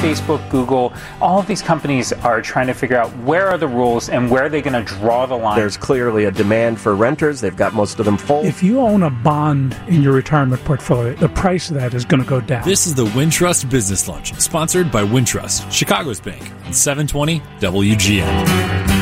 Facebook, Google, all of these companies are trying to figure out where are the rules and where are they going to draw the line. There's clearly a demand for renters. They've got most of them full. If you own a bond in your retirement portfolio, the price of that is going to go down. This is the Wintrust Business Lunch, sponsored by Wintrust, Chicago's bank, on 720 WGN.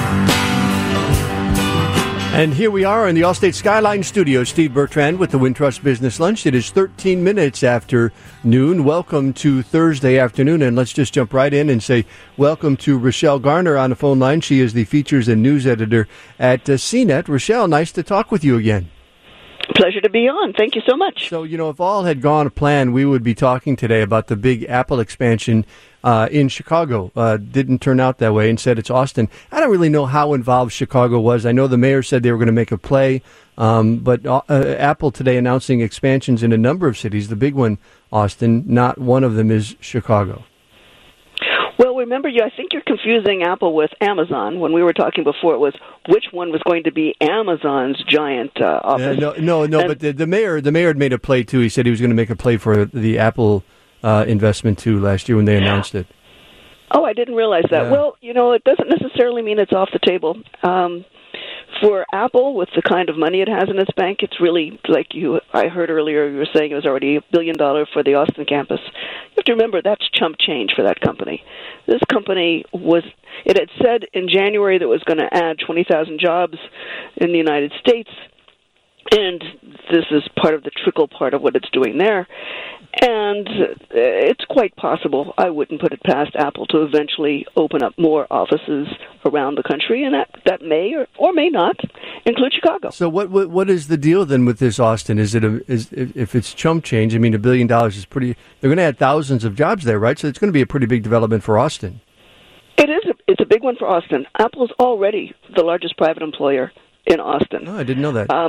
And here we are in the Allstate Skyline Studio. Steve Bertrand with the Wintrust Business Lunch. It is 13 minutes after noon. Welcome to Thursday afternoon. And let's just jump right in and say welcome to Rochelle Garner on the phone line. She is the features and news editor at CNET. Rochelle, nice to talk with you again. Pleasure to be on. Thank you so much. So, if all had gone to plan, we would be talking today about the big Apple expansion in Chicago. Didn't turn out that way. Instead, it's Austin. I don't really know how involved Chicago was. I know the mayor said they were going to make a play, but Apple today announcing expansions in a number of cities. The big one, Austin, not one of them is Chicago. Well, remember, I think you're confusing Apple with Amazon. When we were talking before, it was which one was going to be Amazon's giant office. No. But the mayor had made a play too. He said he was going to make a play for the Apple investment too last year when they announced it. Oh, I didn't realize that. Yeah. Well, it doesn't necessarily mean it's off the table. For Apple, with the kind of money it has in its bank, it's really, I heard earlier, you were saying it was already $1 billion for the Austin campus. You have to remember, that's chump change for that company. This company it had said in January that it was going to add 20,000 jobs in the United States, and this is part of the trickle part of what it's doing there. And it's quite possible, I wouldn't put it past Apple, to eventually open up more offices around the country, and that may or may not include Chicago. So what is the deal then with this, Austin? Is if it's chump change? I mean, $1 billion is pretty. They're going to add thousands of jobs there, right? So it's going to be a pretty big development for Austin. It is. It's a big one for Austin. Apple's already the largest private employer in Austin. Oh, I didn't know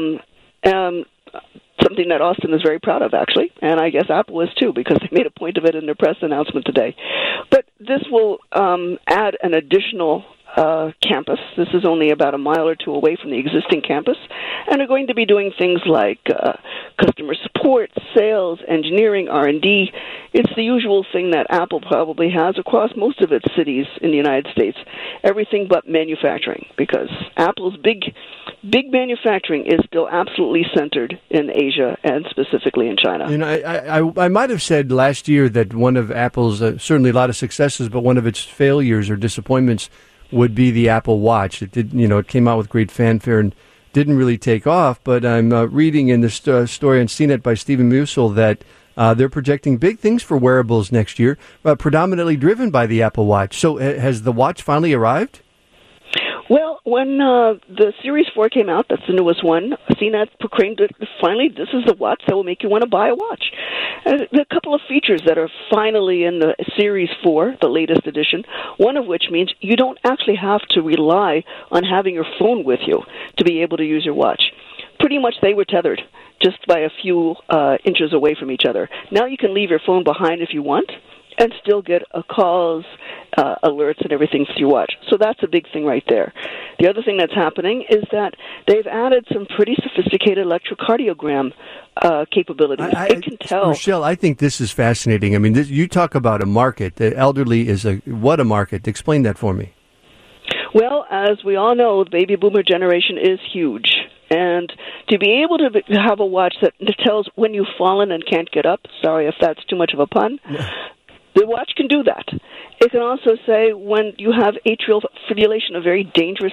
that. Something that Austin is very proud of, actually, and I guess Apple is too, because they made a point of it in their press announcement today. But this will add an additional campus. This is only about a mile or two away from the existing campus, and are going to be doing things like customer support, sales, engineering, R&D. It's the usual thing that Apple probably has across most of its cities in the United States, everything but manufacturing, because Apple's big manufacturing is still absolutely centered in Asia and specifically in China. I might have said last year that one of Apple's, certainly a lot of successes, but one of its failures or disappointments would be the Apple Watch. It did, it came out with great fanfare and didn't really take off. But I'm reading in the story on CNET by Stephen Musil that they're projecting big things for wearables next year, predominantly driven by the Apple Watch. So has the watch finally arrived? Well, when the Series 4 came out, that's the newest one, CNET proclaimed that finally this is the watch that will make you want to buy a watch. And there are a couple of features that are finally in the Series 4, the latest edition, one of which means you don't actually have to rely on having your phone with you to be able to use your watch. Pretty much they were tethered just by a few inches away from each other. Now you can leave your phone behind if you want, and still get calls, alerts, and everything through your watch. So that's a big thing right there. The other thing that's happening is that they've added some pretty sophisticated electrocardiogram capabilities. It can tell. Rochelle, I think this is fascinating. I mean, you talk about a market. The elderly is what a market. Explain that for me. Well, as we all know, the baby boomer generation is huge. And to be able to have a watch that tells when you've fallen and can't get up, sorry if that's too much of a pun, the watch can do that. It can also say when you have atrial fibrillation, a very dangerous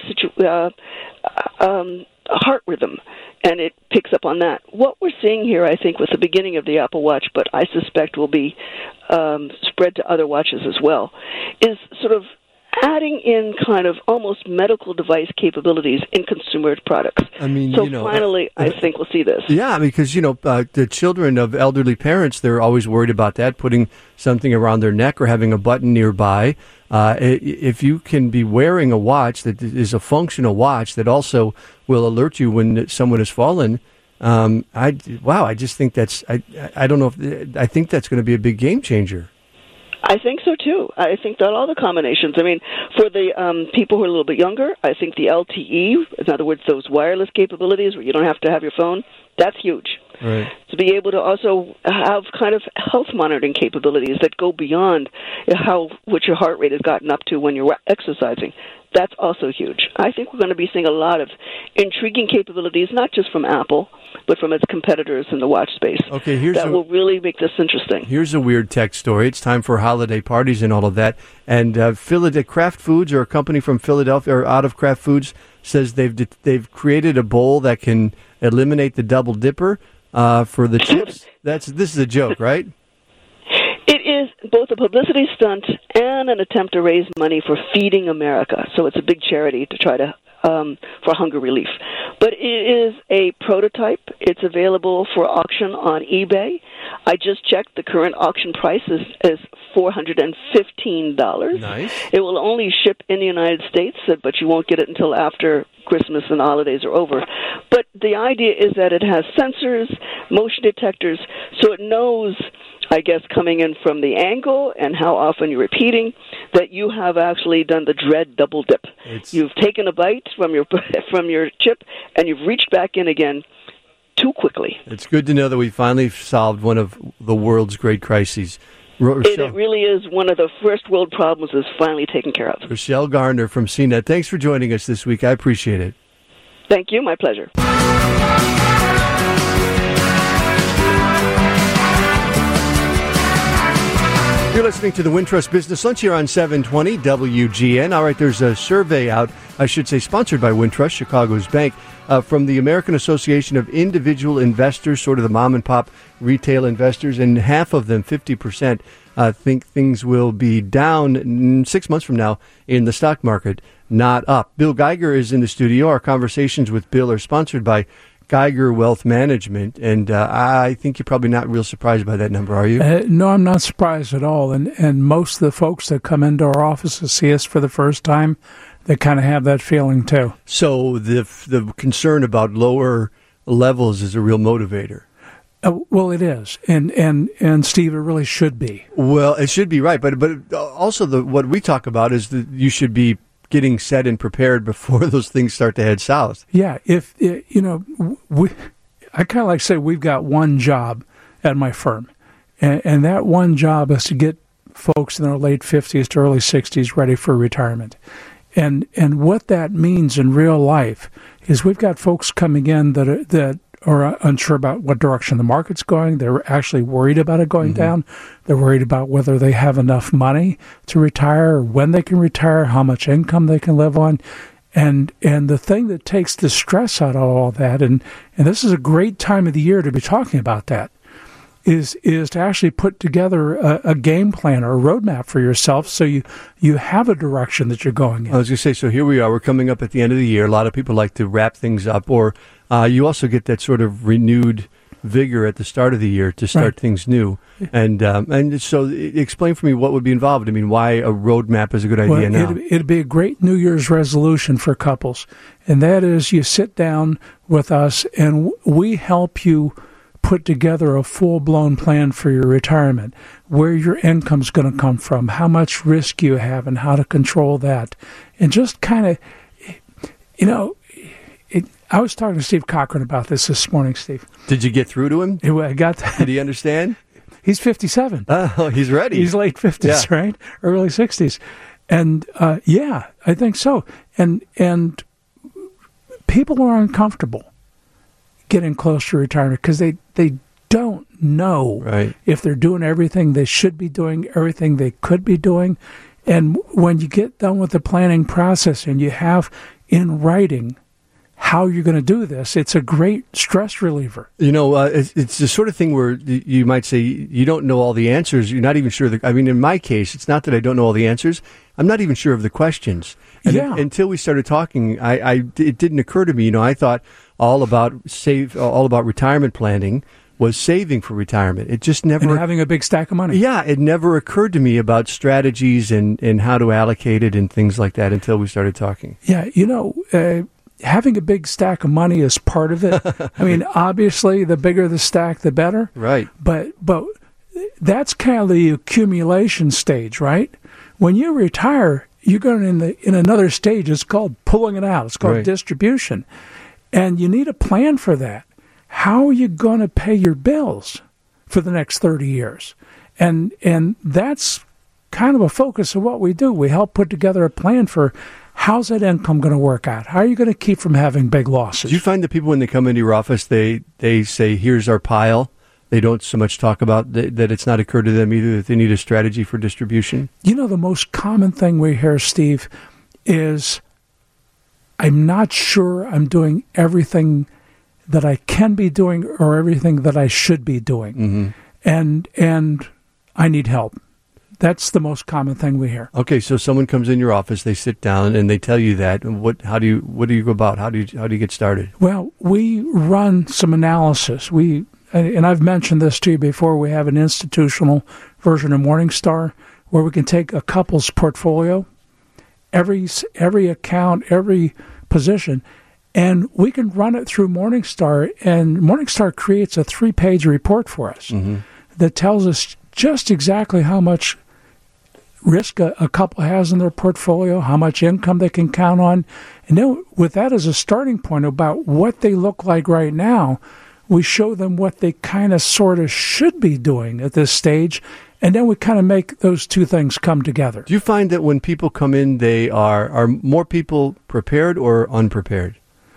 heart rhythm, and it picks up on that. What we're seeing here, I think, with the beginning of the Apple Watch, but I suspect will be spread to other watches as well, is sort of adding in kind of almost medical device capabilities in consumer products. I mean, so finally, I think we'll see this. Yeah, because, the children of elderly parents, they're always worried about that, putting something around their neck or having a button nearby. If you can be wearing a watch that is a functional watch that also will alert you when someone has fallen, I just think I don't know I think that's going to be a big game changer. I think so, too. I think that all the combinations. I mean, for the people who are a little bit younger, I think the LTE, in other words, those wireless capabilities where you don't have to have your phone, that's huge. to be able to also have kind of health monitoring capabilities that go beyond what your heart rate has gotten up to when you're exercising. That's also huge. I think we're going to be seeing a lot of intriguing capabilities, not just from Apple, but from its competitors in the watch space. Okay, that will really make this interesting. Here's a weird tech story. It's time for holiday parties and all of that. And Kraft Foods, or a company from Philadelphia, or out of Kraft Foods, says they've created a bowl that can eliminate the double dipper for the chips. This is a joke, right? It is both a publicity stunt and an attempt to raise money for Feeding America. So it's a big charity to try to for hunger relief. But it is a prototype. It's available for auction on eBay. I just checked. The current auction price is $415. Nice. It will only ship in the United States, but you won't get it until after Christmas and the holidays are over. But the idea is that it has sensors, motion detectors, so it knows, I guess, coming in from the angle and how often you're repeating, that you have actually done the dread double dip. You've taken a bite from your chip, and you've reached back in again too quickly. It's good to know that we finally solved one of the world's great crises. It really is one of the first world problems is finally taken care of. Rochelle Gardner from CNET, thanks for joining us this week. I appreciate it. Thank you. My pleasure. You're listening to the Wintrust Business Lunch here on 720 WGN. All right, there's a survey out, I should say sponsored by Wintrust, Chicago's bank, from the American Association of Individual Investors, sort of the mom-and-pop retail investors, and half of them, 50%, think things will be down 6 months from now in the stock market, not up. Bill Geiger is in the studio. Our conversations with Bill are sponsored by Geiger Wealth Management, and I think you're probably not real surprised by that number, are you? No, I'm not surprised at all. And most of the folks that come into our office to see us for the first time, they kind of have that feeling too. So the concern about lower levels is a real motivator. Well, it is, and Steve, it really should be. Well, it should be right, but also what we talk about is that you should be getting set and prepared before those things start to head south. Yeah, I kind of like to say we've got one job at my firm, and that one job is to get folks in their late 50s to early 60s ready for retirement. And what that means in real life is we've got folks coming in that are unsure about what direction the market's going. They're actually worried about it going down. They're worried about whether they have enough money to retire, or when they can retire, how much income they can live on. And the thing that takes the stress out of all that, and this is a great time of the year to be talking about that, is to actually put together a game plan or a roadmap for yourself so you have a direction that you're going in. I was going to say, so here we are. We're coming up at the end of the year. A lot of people like to wrap things up, or you also get that sort of renewed vigor at the start of the year to start things new. And so explain for me what would be involved. I mean, why a roadmap is a good idea now. It'd be a great New Year's resolution for couples, and that is you sit down with us and we help you put together a full-blown plan for your retirement, where your income's going to come from, how much risk you have, and how to control that. And just kind of, I was talking to Steve Cochran about this morning, Steve. Did you get through to him? I got that. Did he understand? He's 57. Oh, he's ready. He's late 50s, right? Early 60s. And, I think so. And people are uncomfortable getting close to retirement because they don't know if they're doing everything they should be doing, everything they could be doing. And when you get done with the planning process and you have in writing how you're going to do this, it's a great stress reliever. It's the sort of thing where you might say you don't know all the answers. You're not even sure. In my case, it's not that I don't know all the answers. I'm not even sure of the questions. And until we started talking, it didn't occur to me. I thought all about retirement planning was saving for retirement. It just never... And having a big stack of money. Yeah, it never occurred to me about strategies and how to allocate it and things like that until we started talking. Yeah, having a big stack of money is part of it. I mean, obviously, the bigger the stack, the better. Right. But that's kind of the accumulation stage, right? When you retire, you're going in another stage. It's called pulling it out. It's called distribution. And you need a plan for that. how are you going to pay your bills for the next 30 years? And that's kind of a focus of what we do. We help put together a plan for how's that income going to work out? How are you going to keep from having big losses? Do you find that people, when they come into your office, they say, here's our pile? They don't so much talk about that it's not occurred to them either that they need a strategy for distribution? You know, the most common thing we hear, Steve, is I'm not sure I'm doing everything that I can be doing or everything that I should be doing. And I need help. That's the most common thing we hear. Okay, so someone comes in your office, they sit down, and they tell you that. And what do you go about? How do you get started? Well, we run some analysis. And I've mentioned this to you before. We have an institutional version of Morningstar where we can take a couple's portfolio, every account, every position, and we can run it through Morningstar. And Morningstar creates a 3-page report for us that tells us just exactly how much risk a couple has in their portfolio, how much income they can count on. And then with that as a starting point about what they look like right now, we show them what they kind of sort of should be doing at this stage, and then we kind of make those two things come together. Do you find that when people come in, they are more people prepared or unprepared?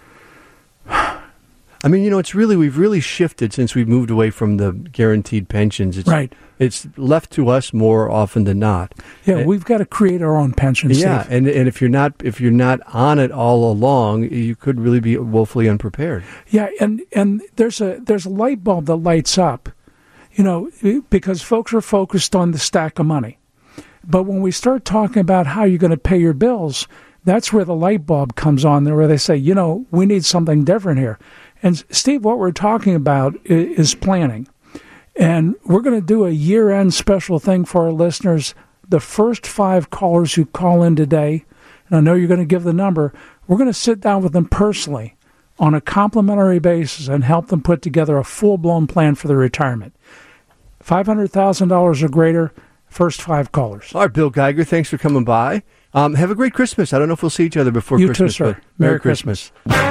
I mean, we've really shifted since we've moved away from the guaranteed pensions. Right. It's left to us more often than not. Yeah, we've got to create our own pensions. Yeah, and if you're not on it all along, you could really be woefully unprepared. Yeah, and there's a light bulb that lights up, because folks are focused on the stack of money. But when we start talking about how you're going to pay your bills, that's where the light bulb comes on there, where they say, we need something different here. And Steve, what we're talking about is planning. And we're going to do a year-end special thing for our listeners. The first 5 callers who call in today, and I know you're going to give the number, we're going to sit down with them personally on a complimentary basis and help them put together a full-blown plan for their retirement. $500,000 or greater, first 5 callers. All right, Bill Geiger, thanks for coming by. Have a great Christmas. I don't know if we'll see each other before you Christmas. You too, sir. Merry Christmas.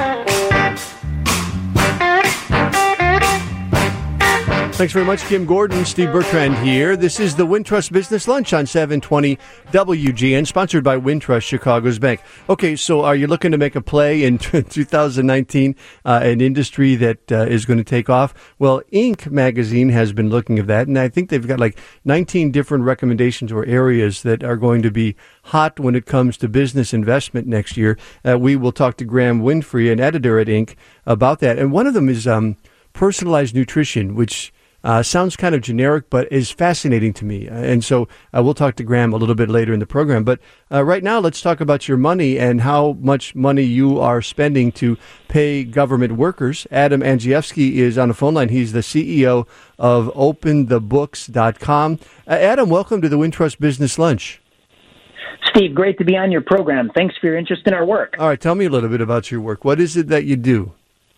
Thanks very much, Kim Gordon. Steve Bertrand here. This is the Wintrust Business Lunch on 720 WGN, sponsored by Wintrust Chicago's Bank. Okay, so are you looking to make a play in 2019, an industry that is going to take off? Well, Inc. magazine has been looking at that, and I think they've got like 19 different recommendations or areas that are going to be hot when it comes to business investment next year. We will talk to Graham Winfrey, an editor at Inc., about that. And one of them is personalized nutrition, which sounds kind of generic, but is fascinating to me. And so we'll talk to Graham a little bit later in the program. But right now, let's talk about your money and how much money you are spending to pay government workers. Adam Andrzejewski is on the phone line. He's the CEO of OpenTheBooks.com. Adam, welcome to the Wintrust Business Lunch. Steve, great to be on your program. Thanks for your interest in our work. All right, tell me a little bit about your work. What is it that you do?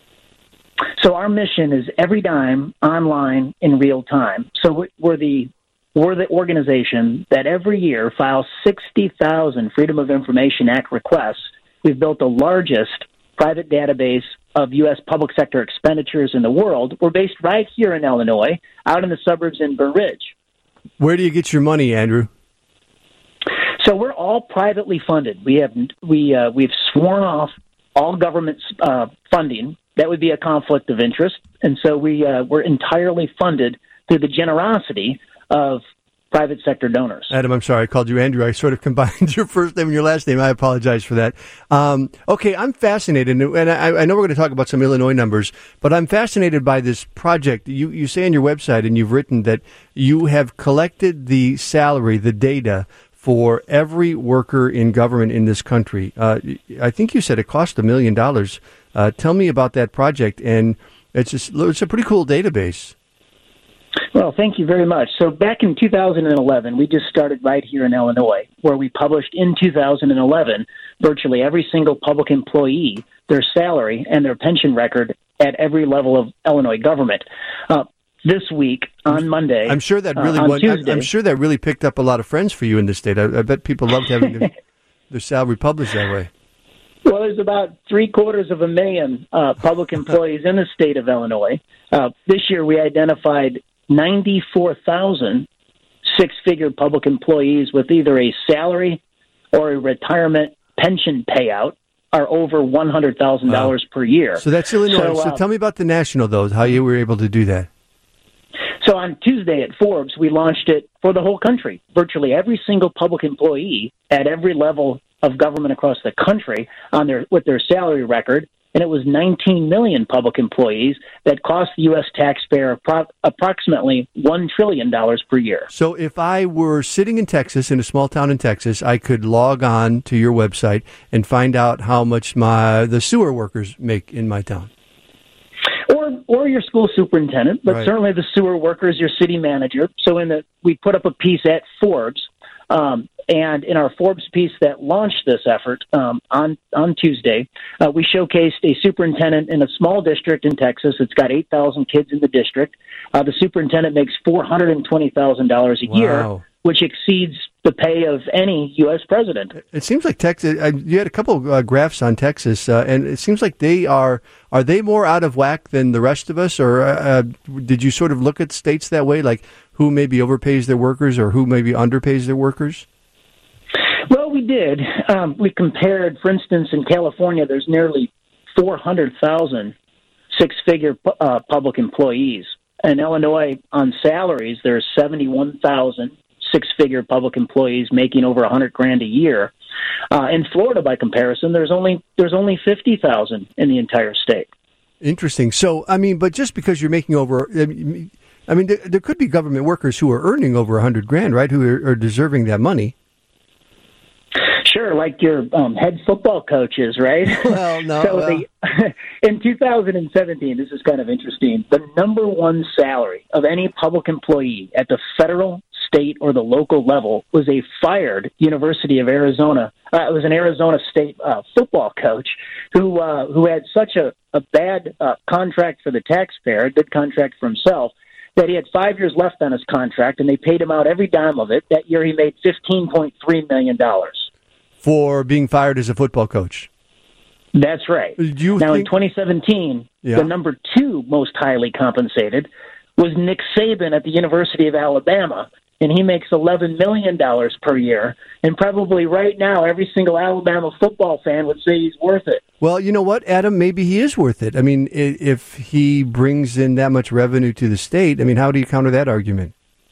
So our mission is every dime online in real time. So we're the organization that every year files 60,000 Freedom of Information Act requests. We've built the largest private database of U.S. public sector expenditures in the world. We're based right here in Illinois, out in the suburbs in Burr Ridge. Where do you get your money, Andrew? So we're all privately funded. We've sworn off all government funding. That would be a conflict of interest. And so we're entirely funded through the generosity of private sector donors. Adam, I'm sorry, I called you Andrew. I sort of combined your first name and your last name. I apologize for that. Okay, I'm fascinated, and I know we're going to talk about some Illinois numbers, but I'm fascinated by this project. You say on your website, and you've written that you have collected the salary, the data, for every worker in government in this country. I think you said it cost $1 million. Tell me about that project, and it's a pretty cool database. Well, thank you very much. So back in 2011, we just started right here in Illinois, where we published in 2011 virtually every single public employee, their salary and their pension record at every level of Illinois government. This week on Monday, I'm sure that really I'm sure that really picked up a lot of friends for you in the state. I bet people loved having their salary published that way. Well, there's about 750,000 public employees in the state of Illinois. This year, we identified 94,000 six-figure public employees with either a salary or a retirement pension payout are over $100,000 per year. So that's Illinois. So tell me about the national, though, how you were able to do that. So on Tuesday at Forbes, we launched it for the whole country. Virtually every single public employee at every level of government across the country with their salary record, and it was 19 million public employees that cost the U.S. taxpayer approximately $1 trillion per year. So if I were sitting in Texas, in a small town in Texas, I could log on to your website and find out how much the sewer workers make in my town. Or your school superintendent, but right. Certainly the sewer workers, your city manager. So we put up a piece at Forbes, and in our Forbes piece that launched this effort on Tuesday, we showcased a superintendent in a small district in Texas. It's got 8,000 kids in the district. The superintendent makes $420,000 a year, which exceeds the pay of any U.S. president. It seems like Texas, you had a couple of graphs on Texas, and it seems like are they more out of whack than the rest of us, or did you sort of look at states that way, like who maybe overpays their workers or who maybe underpays their workers? Well, we did. We compared, for instance, in California, there's nearly 400,000 six-figure public employees. In Illinois, on salaries, there's 71,000 six-figure public employees making over $100,000 a year. In Florida, by comparison, there's only 50,000 in the entire state. Interesting. So, but just because you're making over, there could be government workers who are earning over $100,000, right? Who are deserving that money. Sure, like your head football coaches, right? Well, no. So in 2017, this is kind of interesting, the number one salary of any public employee at the federal, state, or the local level was a fired University of Arizona. It was an Arizona State football coach who had such a bad contract for the taxpayer, a good contract for himself, that he had 5 years left on his contract, and they paid him out every dime of it. That year he made $15.3 million. For being fired as a football coach. That's right. In 2017, the number two most highly compensated was Nick Saban at the University of Alabama, and he makes $11 million per year. And probably right now, every single Alabama football fan would say he's worth it. Well, you know what, Adam? Maybe he is worth it. If he brings in that much revenue to the state, how do you counter that argument?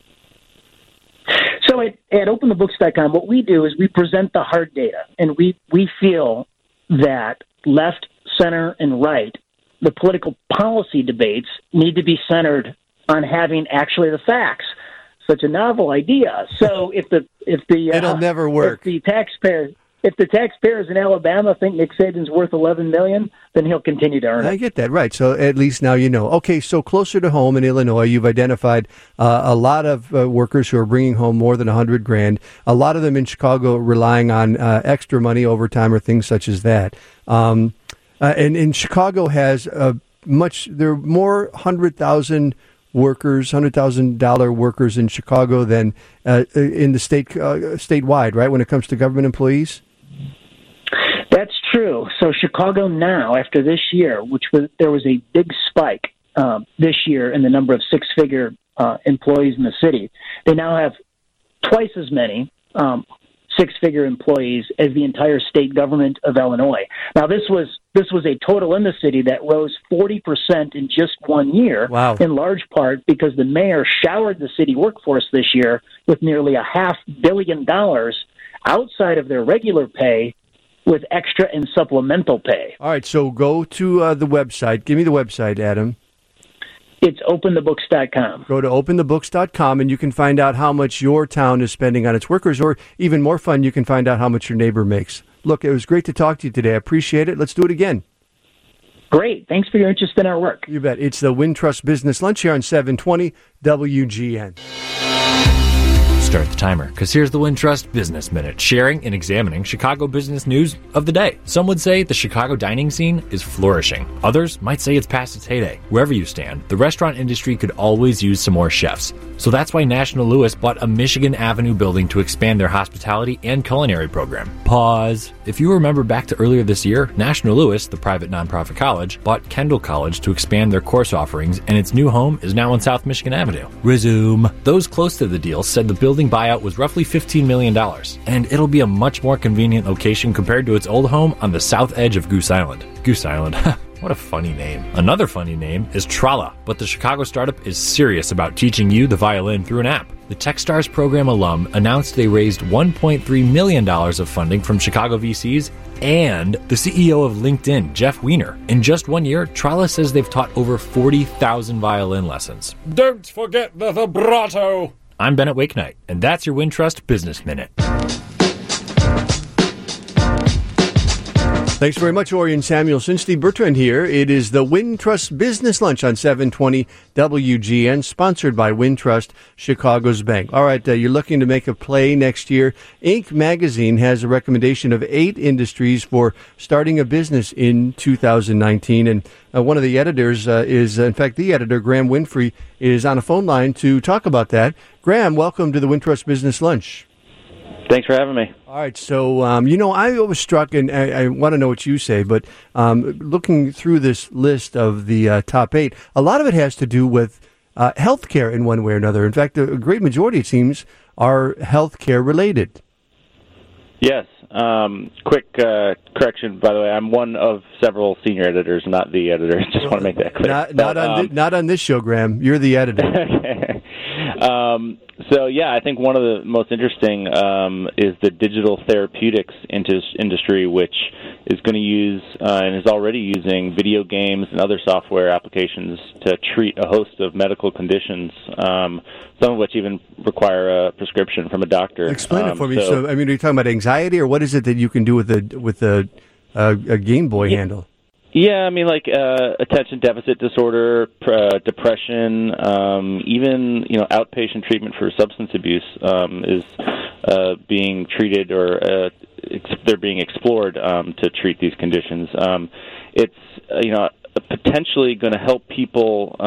So at OpenTheBooks.com, what we do is we present the hard data, and we feel that left, center, and right, the political policy debates need to be centered on having actually the facts. Such a novel idea. So if it'll never work. If the taxpayers in Alabama think Nick Saban's worth $11 million, then he'll continue to earn it. I get that, right. So at least now you know. Okay, so closer to home in Illinois, you've identified a lot of workers who are bringing home more than $100,000. A lot of them in Chicago relying on extra money, overtime, or things such as that. And Chicago has there are more 100,000 workers, $100,000 workers in Chicago than in the statewide, right? When it comes to government employees. That's true. So Chicago now, after this year, there was a big spike this year in the number of six-figure employees in the city. They now have twice as many six-figure employees as the entire state government of Illinois. Now, this was a total in the city that rose 40% in just 1 year. Wow. In large part because the mayor showered the city workforce this year with nearly $500 million outside of their regular pay, with extra and supplemental pay. All right, so go to the website. Give me the website, Adam. It's OpenTheBooks.com. Go to OpenTheBooks.com, and you can find out how much your town is spending on its workers, or even more fun, you can find out how much your neighbor makes. Look, it was great to talk to you today. I appreciate it. Let's do it again. Great. Thanks for your interest in our work. You bet. It's the Wintrust Business Lunch here on 720 WGN. start the timer, because here's the Wintrust Business Minute, sharing and examining Chicago business news of the day. Some would say the Chicago dining scene is flourishing. Others might say it's past its heyday. Wherever you stand, the restaurant industry could always use some more chefs. So that's why National Louis bought a Michigan Avenue building to expand their hospitality and culinary program. Pause. If you remember back to earlier this year, National Louis, the private nonprofit college, bought Kendall College to expand their course offerings, and its new home is now on South Michigan Avenue. Resume. Those close to the deal said the building buyout was roughly $15 million, and it'll be a much more convenient location compared to its old home on the south edge of Goose Island. Goose Island. What a funny name. Another funny name is Trala, but the Chicago startup is serious about teaching you the violin through an app. The Techstars program alum announced they raised $1.3 million of funding from Chicago VCs and the CEO of LinkedIn, Jeff Weiner. In just 1 year, Trala says they've taught over 40,000 violin lessons. Don't forget the vibrato! I'm Bennett Wakenight, and that's your Wintrust Business Minute. Thanks very much, Orion Samuelson. Steve Bertrand here. It is the Wintrust Business Lunch on 720 WGN, sponsored by Wintrust, Chicago's bank. All right, you're looking to make a play next year. Inc. magazine has a recommendation of 8 industries for starting a business in 2019. And one of the editors is, in fact, the editor, Graham Winfrey, is on a phone line to talk about that. Graham, welcome to the Wintrust Business Lunch. Thanks for having me. All right, so, I was struck, and I want to know what you say, but looking through this list of the top 8, a lot of it has to do with healthcare in one way or another. In fact, a great majority, it seems, are healthcare related. Yes. Quick correction, by the way, I'm one of several senior editors, not the editor. Just want to make that clear. Not on this show, Graham. You're the editor. Okay. So, yeah, I think one of the most interesting is the digital therapeutics industry, which is going to use and is already using video games and other software applications to treat a host of medical conditions, some of which even require a prescription from a doctor. Explain it for me. So, are you talking about anxiety, or what is it that you can do with a Game Boy handle? Yeah, like attention deficit disorder, depression, even outpatient treatment for substance abuse is being treated, or they're being explored to treat these conditions. It's potentially going to help people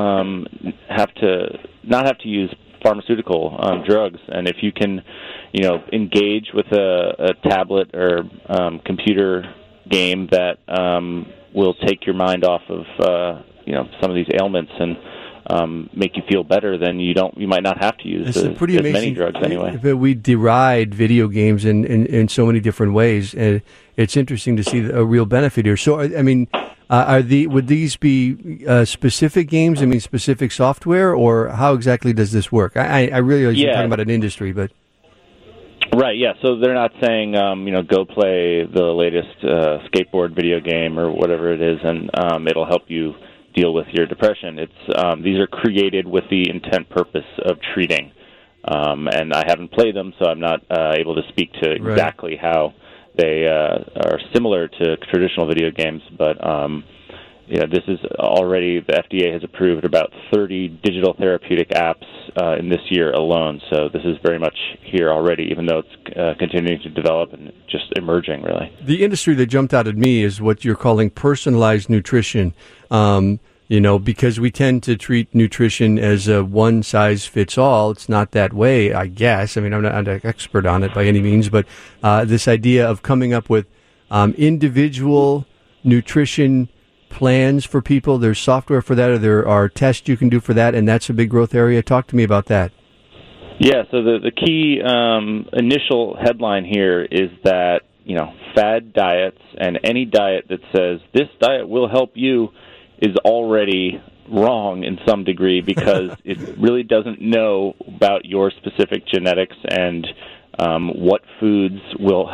not have to use pharmaceutical drugs, and if you can engage with a tablet or computer game that will take your mind off of some of these ailments and make you feel better, then you might not have to use as many drugs anyway. But we deride video games in so many different ways, and it's interesting to see a real benefit here. So, would these be specific games? Specific software, or how exactly does this work? I really you're talking about an industry, but. Right, yeah. So they're not saying, go play the latest skateboard video game or whatever it is, and it'll help you deal with your depression. It's these are created with the intent purpose of treating, and I haven't played them, so I'm not able to speak to exactly how they are similar to traditional video games, but this is already, the FDA has approved about 30 digital therapeutic apps in this year alone. So this is very much here already, even though it's continuing to develop and just emerging, really. The industry that jumped out at me is what you're calling personalized nutrition, because we tend to treat nutrition as a one-size-fits-all. It's not that way, I guess. I'm not an expert on it by any means, but this idea of coming up with individual nutrition plans for people. There's software for that, or there are tests you can do for that, and that's a big growth area. Talk to me about that. Yeah, so the key initial headline here is that, fad diets and any diet that says this diet will help you is already wrong in some degree, because it really doesn't know about your specific genetics and what foods will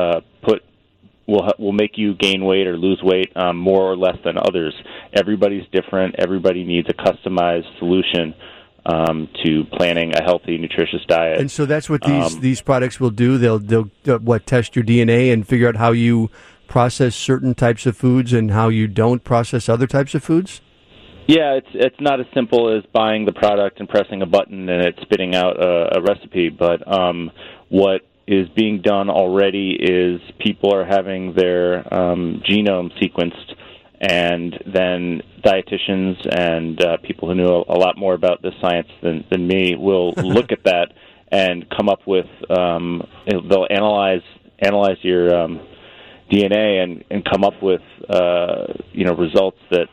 will make you gain weight or lose weight more or less than others. Everybody's different. Everybody needs a customized solution to planning a healthy, nutritious diet. And so that's what these products will do. They'll test your DNA and figure out how you process certain types of foods and how you don't process other types of foods? Yeah, it's not as simple as buying the product and pressing a button and it spitting out a recipe. But what is being done already is people are having their genome sequenced, and then dietitians and people who know a lot more about this science than me will look at that and come up with. They'll analyze your DNA and come up with results that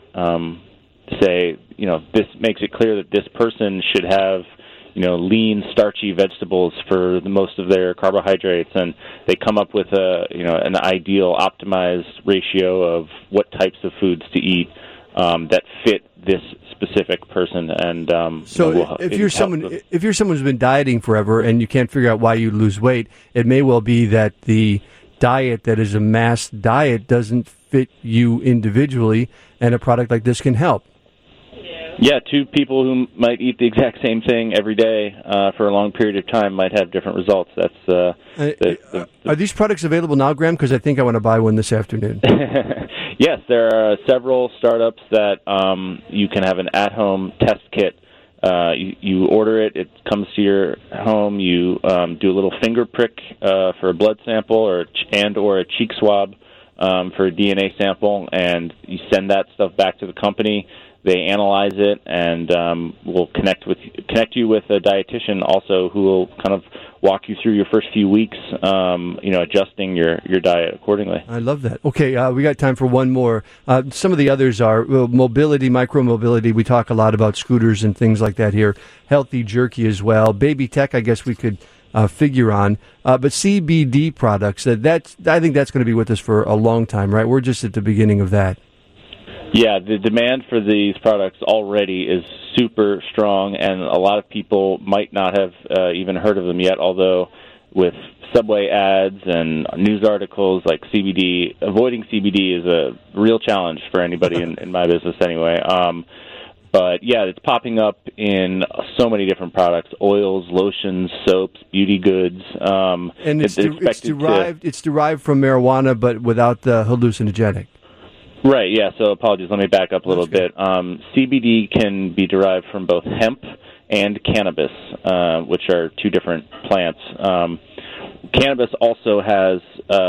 say this makes it clear that this person should have lean, starchy vegetables for the most of their carbohydrates, and they come up with an ideal optimized ratio of what types of foods to eat that fit this specific person. And if you're someone who's been dieting forever and you can't figure out why you lose weight, it may well be that the diet that is a mass diet doesn't fit you individually, and a product like this can help. Yeah, two people who might eat the exact same thing every day for a long period of time might have different results. That's Are these products available now, Graham? Because I think I want to buy one this afternoon. Yes, there are several startups that you can have an at-home test kit. You order it, it comes to your home. You do a little finger prick for a blood sample or a cheek swab for a DNA sample, and you send that stuff back to the company. They analyze it and will connect you with a dietitian also who will kind of walk you through your first few weeks, adjusting your diet accordingly. I love that. Okay, we got time for one more. Some of the others are mobility, micromobility. We talk a lot about scooters and things like that here. Healthy jerky as well. Baby tech, I guess we could figure on. But CBD products, I think that's going to be with us for a long time, right? We're just at the beginning of that. Yeah, the demand for these products already is super strong, and a lot of people might not have even heard of them yet, although with subway ads and news articles like avoiding CBD is a real challenge for anybody in my business anyway. But yeah, it's popping up in so many different products: oils, lotions, soaps, beauty goods. And it's derived from marijuana, but without the hallucinogenic. Right, yeah, so apologies, let me back up a little bit. CBD can be derived from both hemp and cannabis, which are two different plants. Cannabis also has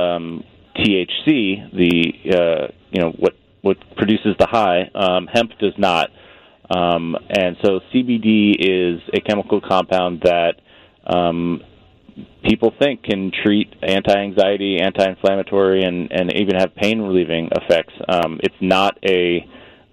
THC, what produces the high. Hemp does not. And so CBD is a chemical compound that people think can treat anti-anxiety, anti-inflammatory, and even have pain-relieving effects. It's not a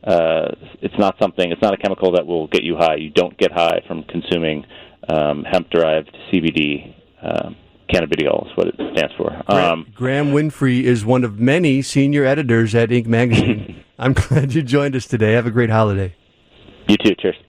chemical that will get you high. You don't get high from consuming hemp-derived CBD. Cannabidiol is what it stands for. Graham Winfrey is one of many senior editors at Inc. magazine. I'm glad you joined us today. Have a great holiday. You too. Cheers.